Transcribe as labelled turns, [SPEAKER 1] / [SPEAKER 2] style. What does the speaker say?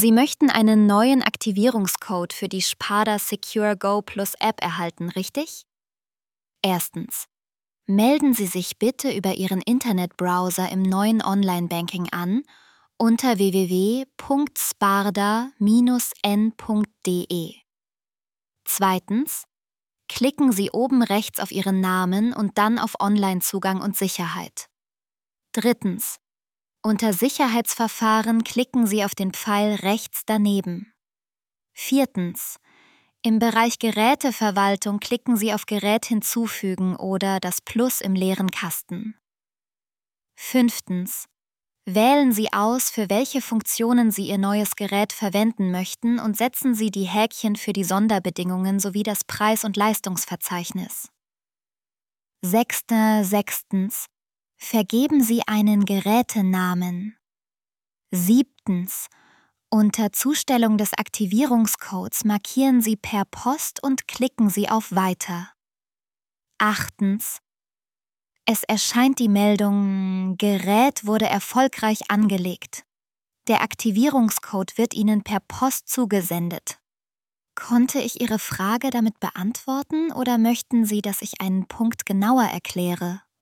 [SPEAKER 1] Sie möchten einen neuen Aktivierungscode für die Sparda Secure Go Plus App erhalten, richtig? Erstens. Melden Sie sich bitte über Ihren Internetbrowser im neuen Online-Banking an unter www.sparda-n.de. Zweitens. Klicken Sie oben rechts auf Ihren Namen und dann auf Online-Zugang und Sicherheit. Drittens. Unter Sicherheitsverfahren klicken Sie auf den Pfeil rechts daneben. Viertens. Im Bereich Geräteverwaltung klicken Sie auf Gerät hinzufügen oder das Plus im leeren Kasten. Fünftens. Wählen Sie aus, für welche Funktionen Sie Ihr neues Gerät verwenden möchten und setzen Sie die Häkchen für die Sonderbedingungen sowie das Preis- und Leistungsverzeichnis. Sechstens. Vergeben Sie einen Gerätenamen. Siebtens. Unter Zustellung des Aktivierungscodes markieren Sie per Post und klicken Sie auf Weiter. Achtens. Es erscheint die Meldung Gerät wurde erfolgreich angelegt. Der Aktivierungscode wird Ihnen per Post zugesendet. Konnte ich Ihre Frage damit beantworten oder möchten Sie, dass ich einen Punkt genauer erkläre?